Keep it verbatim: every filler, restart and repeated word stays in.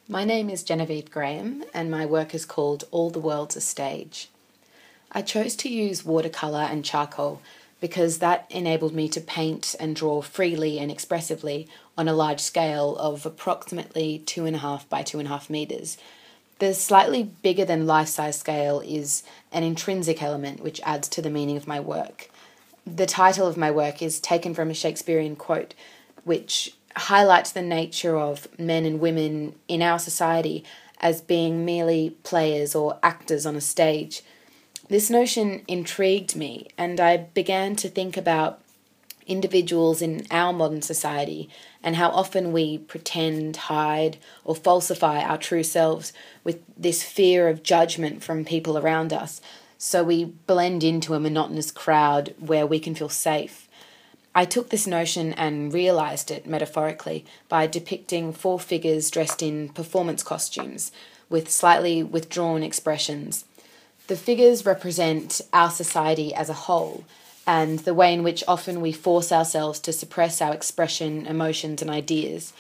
My name is Genevieve Graham and my work is called All the World's a Stage. I chose to use watercolour and charcoal because that enabled me to paint and draw freely and expressively on a large scale of approximately two and a half by two and a half metres. The slightly bigger than life-size scale is an intrinsic element which adds to the meaning of my work. The title of my work is taken from a Shakespearean quote which highlights the nature of men and women in our society as being merely players or actors on a stage. This notion intrigued me, and I began to think about individuals in our modern society and how often we pretend, hide, or falsify our true selves with this fear of judgment from people around us, so we blend into a monotonous crowd where we can feel safe. I took this notion and realised it metaphorically by depicting four figures dressed in performance costumes with slightly withdrawn expressions. The figures represent our society as a whole and the way in which often we force ourselves to suppress our expression, emotions and ideas.